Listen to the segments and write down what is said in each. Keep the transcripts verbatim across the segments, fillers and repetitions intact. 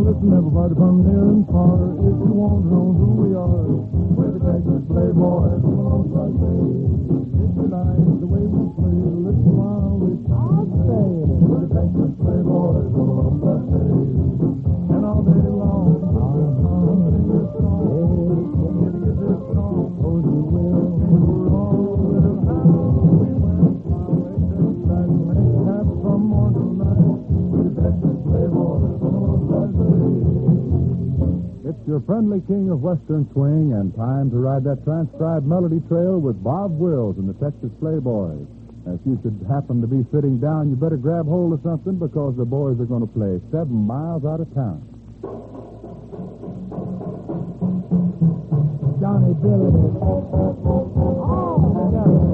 listen, everybody from near and far. If you want to know who we are, we're the Texas Playboys. If you like the way we play, listen while we say, we're the Texas Playboys. And all day long, I'll sing this song. If you get this song, oh, you will. We're all little how we went from eight to nine, make it happen from morning to night. We're the Texas Playboys. It's your friendly king of Western swing, and time to ride that transcribed melody trail with Bob Wills and the Texas Playboys. If you should happen to be sitting down, you better grab hold of something because the boys are going to play seven miles out of town. Johnny Billy. Oh,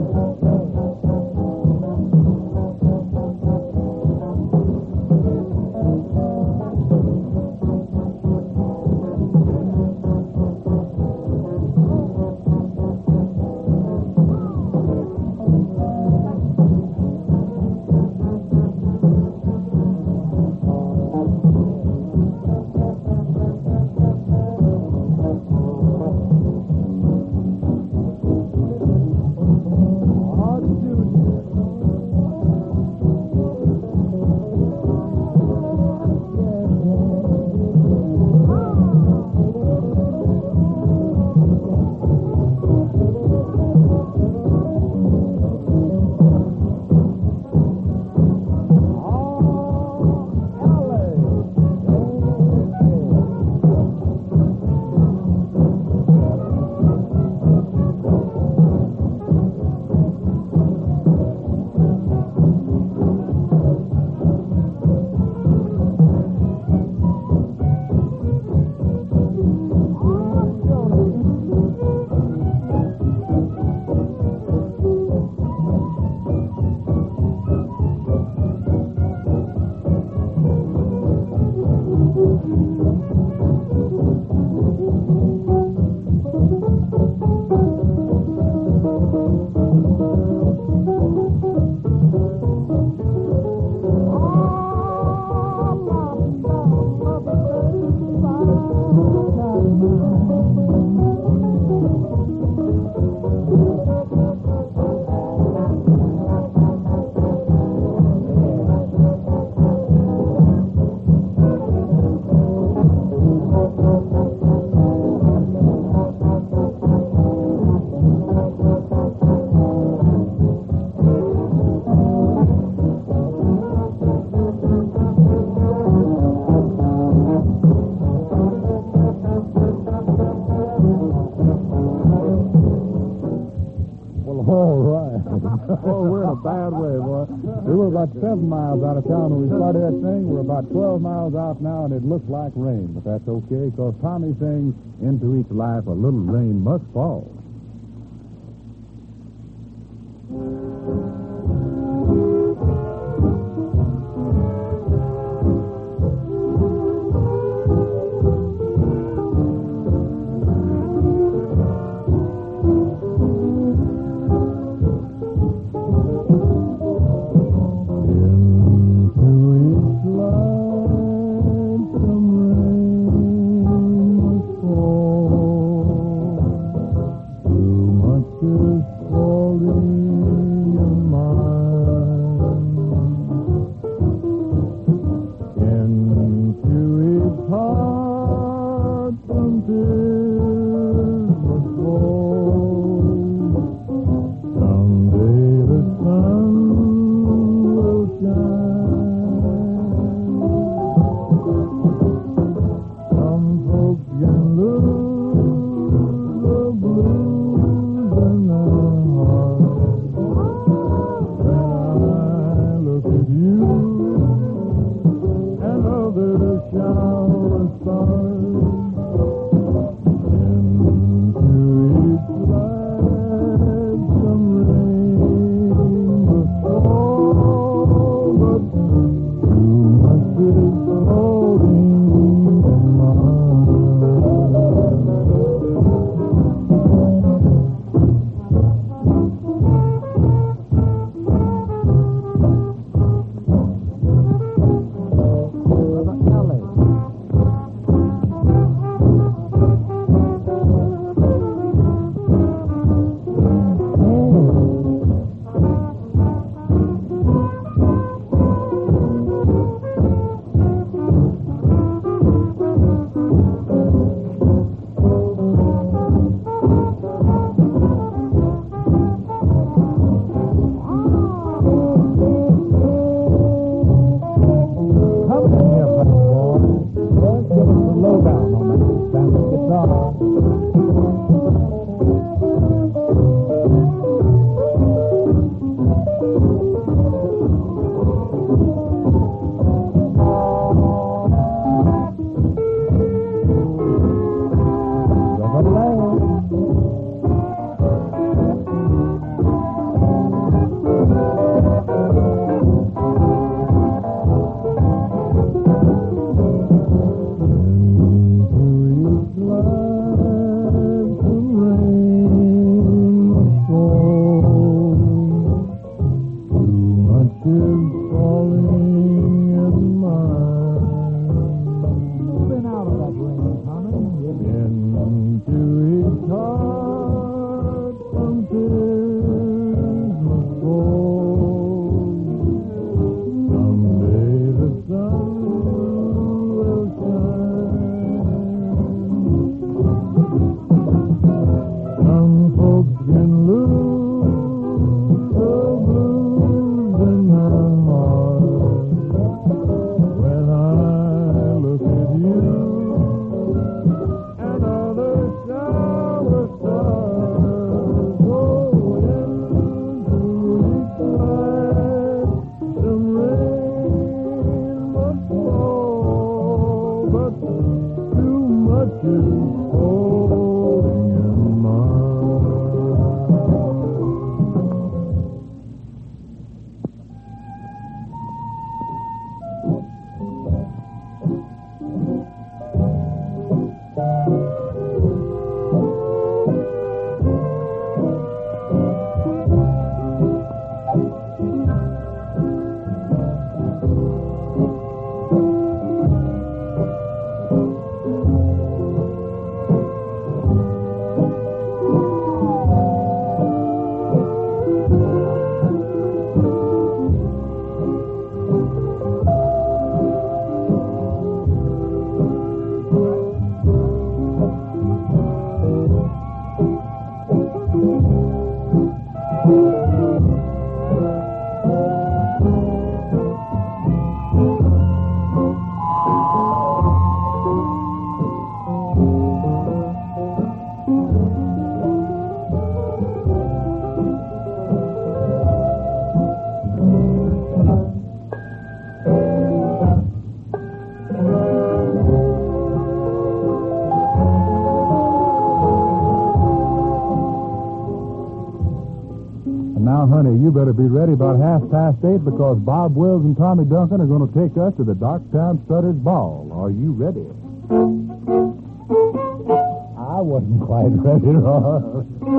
Oh, we're in a bad way, boy. We were about seven miles out of town when we started that thing. We're about twelve miles out now, and it looks like rain. But that's okay, because Tommy sings, into each life a little rain must fall. Falling in my is falling in mine. Moving out of that ring, Tommy. Into each heart some tears must fall. Someday the sun will shine. Some folks can lose the blues in their heart. When I look at you, another shower stars go into each light. Some rain must fall, but too much is falling in mine. Now, honey, you better be ready about half past eight because Bob Wills and Tommy Duncan are going to take us to the Darktown Strutters Ball. Are you ready? I wasn't quite ready at all.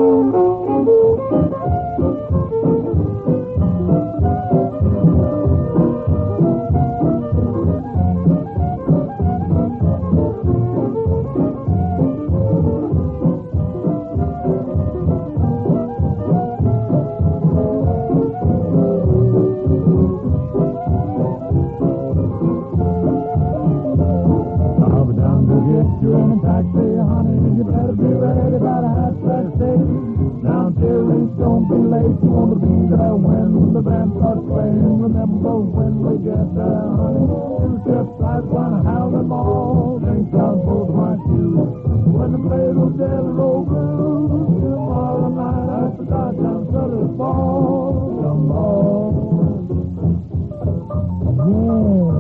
I'll be down to get you in a taxi, honey. You better be ready about a half past eight. Now, dearie, don't be late. You want to be there when the band starts playing. Remember when we get there, honey. Two steps right, one howl them all. Drinks out both my shoes. When the play those Jelly Roll Blues. Tomorrow night at the Darktown Strutters Ball. Come on. Yeah.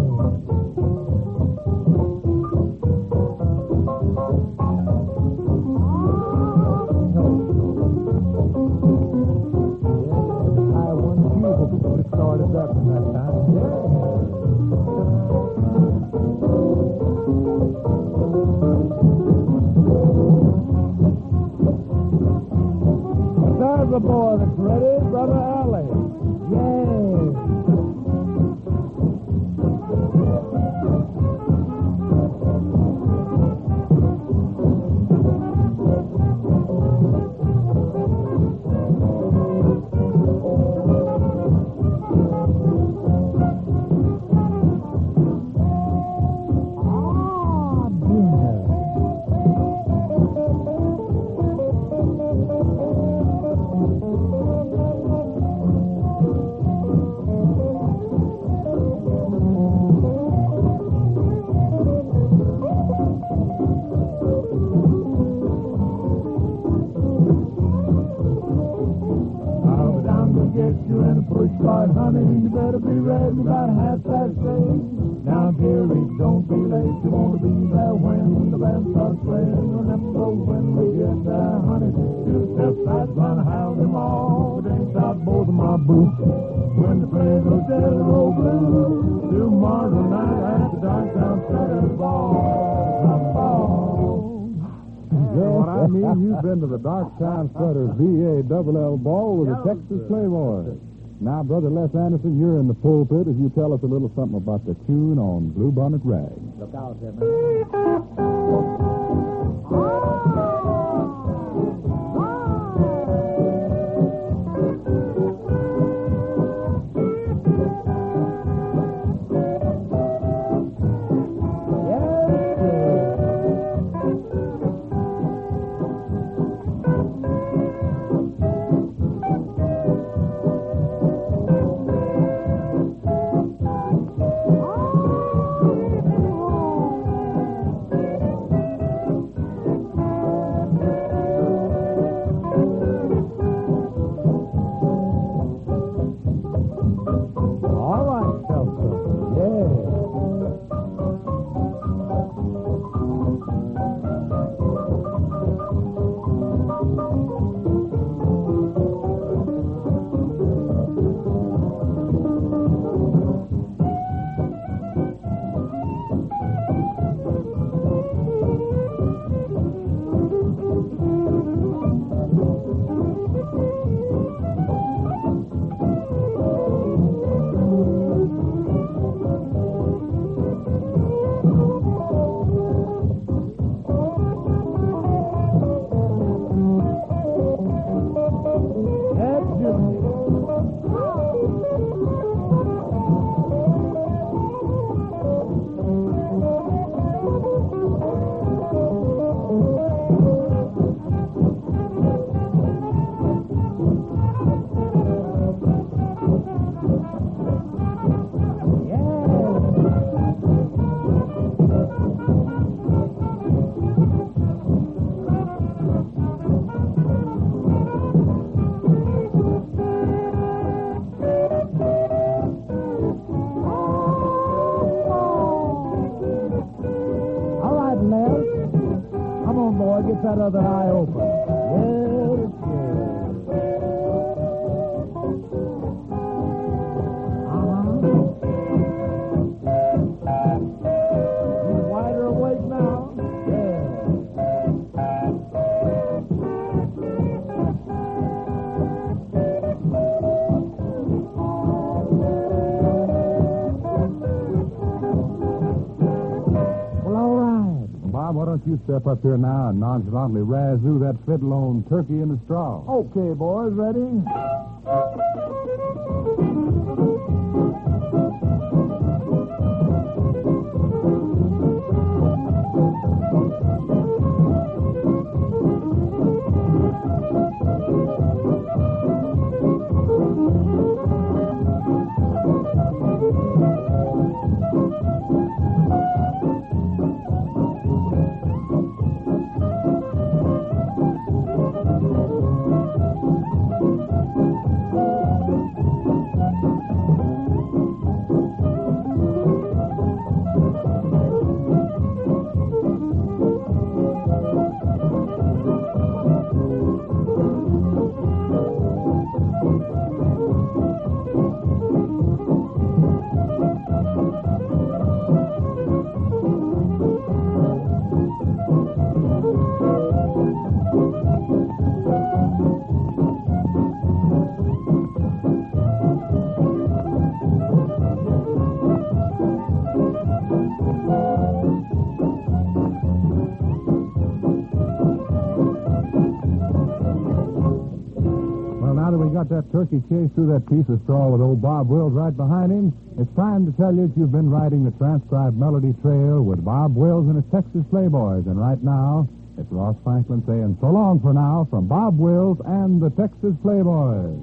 I won you before we started up in that time. There's a boy that's ready, Brother Alley. Yay! Ah, Junior. I'll be down to get you in a push cart, honey. You better be ready about half past eight. Now, dearie, don't be late. You want to be there when the band starts playing. Remember when we get there, honey. Two steps fast, one howl them all. Dance out both of my boots. When the play those Jelly Roll Blues. Tomorrow night at the Darktown Strutters Ball. The ball. Yeah, what I mean, you've been to the Darktown Strutters V A Double L Ball with the Texas Playboys. Now, Brother Les Anderson, you're in the pulpit as you tell us a little something about the tune on Bluebonnet Rag. Look out, Zimmer. Get that other eye open. Yes, yes. Uh-huh. You wider awake now? Yeah. Well, all right. Bob, why don't you step up here now and nonchalantly razoo that fiddle on Turkey in the Straw? Okay, boys, ready? Got that turkey chased through that piece of straw with old Bob Wills right behind him. It's time to tell you that you've been riding the transcribed melody trail with Bob Wills and his Texas Playboys. And right now, it's Ross Franklin saying so long for now from Bob Wills and the Texas Playboys.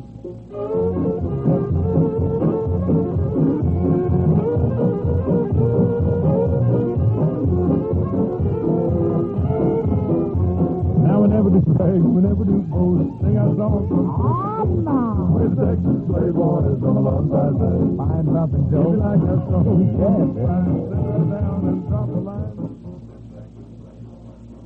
Now whenever this rag, whenever this boat, sing our song from with the Texas Playboys on a long side bay. Find nothing, Joe. If you like that song, Yes, yeah, sit down and drop a line.